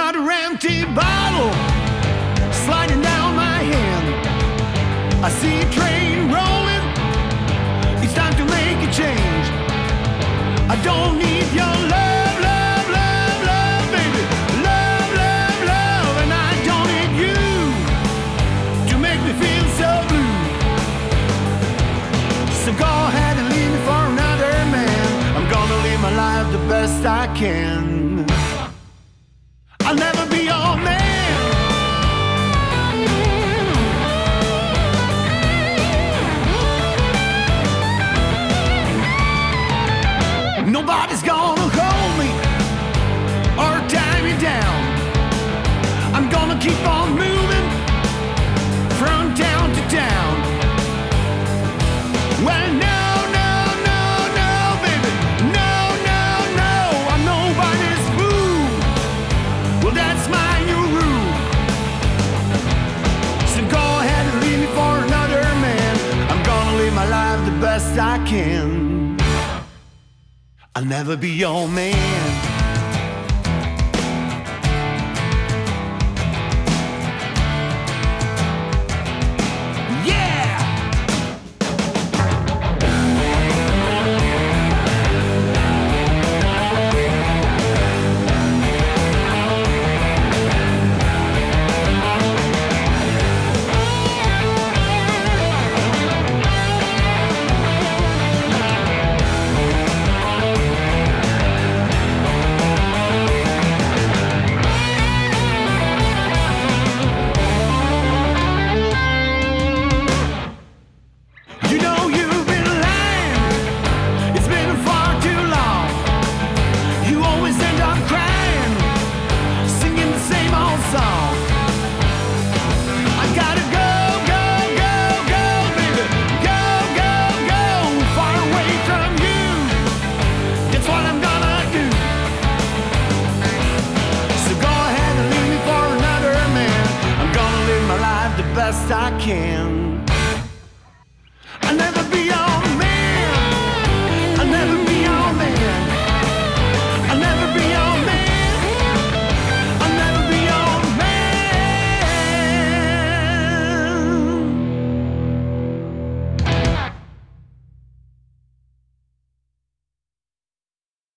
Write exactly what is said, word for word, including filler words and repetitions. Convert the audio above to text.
Another empty bottle sliding down my hand. I see a train rolling. It's time to make a change. I don't need your love, love, love, love, baby. Love, love, love. And I don't need you to make me feel so blue. So go ahead and leave me for another man. I'm gonna live my life the best I can. I'll never be your man. Nobody's gonna hold me or tie me down. I'm gonna keep on moving from town to town. Well, no, no, no, no, baby. No, no, no. I'm nobody's fool. Well, that's my new rule. So go ahead and leave me for another man. I'm gonna live my life the best I can. I'll never be your man. Best I can.